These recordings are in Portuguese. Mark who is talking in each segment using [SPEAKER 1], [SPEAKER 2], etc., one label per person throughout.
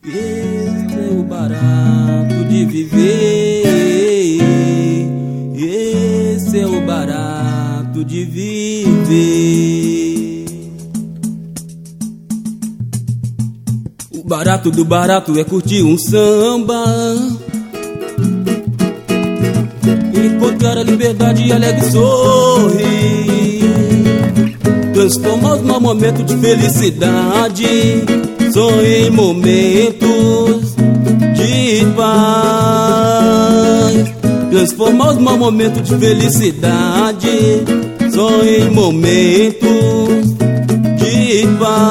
[SPEAKER 1] Esse é o barato de viver. Esse é o barato de viver. O barato do barato é curtir um samba, encontrar a liberdade e alegre sorrir, transformar os maus momentos de felicidade só em momentos de paz. Transformar os maus momentos de felicidade só em momentos de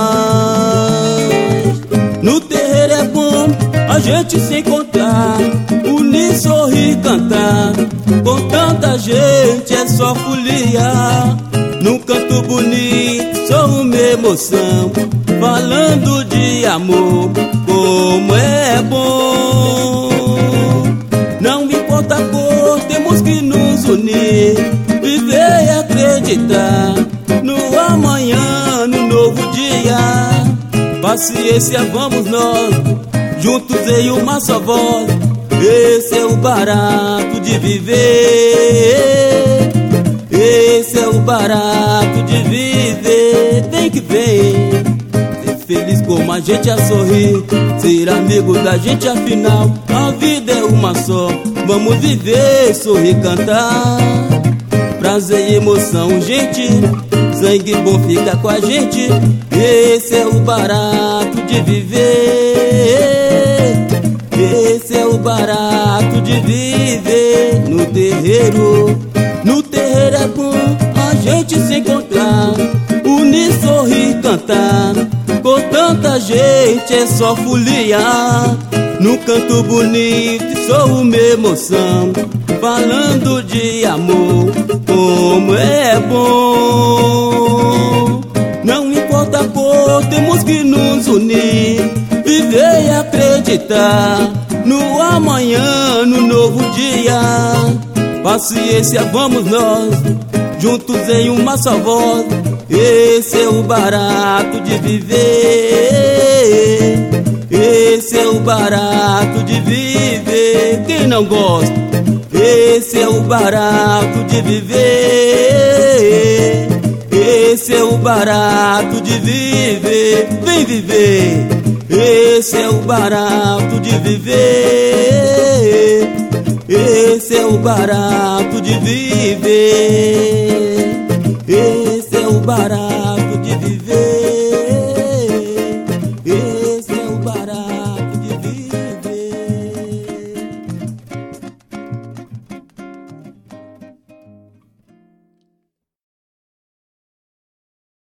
[SPEAKER 1] paz. No terreiro é bom a gente se encontrar, unir, sorrir, cantar. Com tanta gente é só folia. Num canto bonito, só uma emoção, falando de amor, como é bom. Não importa a cor, temos que nos unir, viver e acreditar no amanhã, no novo dia. Paciência, vamos nós, juntos em uma só voz. Esse é o barato de viver. Esse é o barato de viver. Vem que vem, ser feliz como a gente a sorrir, ser amigo da gente afinal. A vida é uma só, vamos viver, sorrir, cantar. Prazer e emoção, gente, sangue bom fica com a gente. Esse é o barato de viver. Esse é o barato de viver. No terreiro, no terreiro é bom a gente se encontrar, unir, sorrir, cantar. Com tanta gente é só folia. Num canto bonito só uma emoção, falando de amor, como é bom. Não importa a cor, temos que nos unir, viver e acreditar no amanhã, no novo dia. Paciência, vamos nós, juntos em uma só voz. Esse é o barato de viver. Esse é o barato de viver. Quem não gosta? Esse é o barato de viver. Esse é o barato de viver. Vem viver. Esse é o barato de viver. Esse é o barato de viver. Esse é o barato.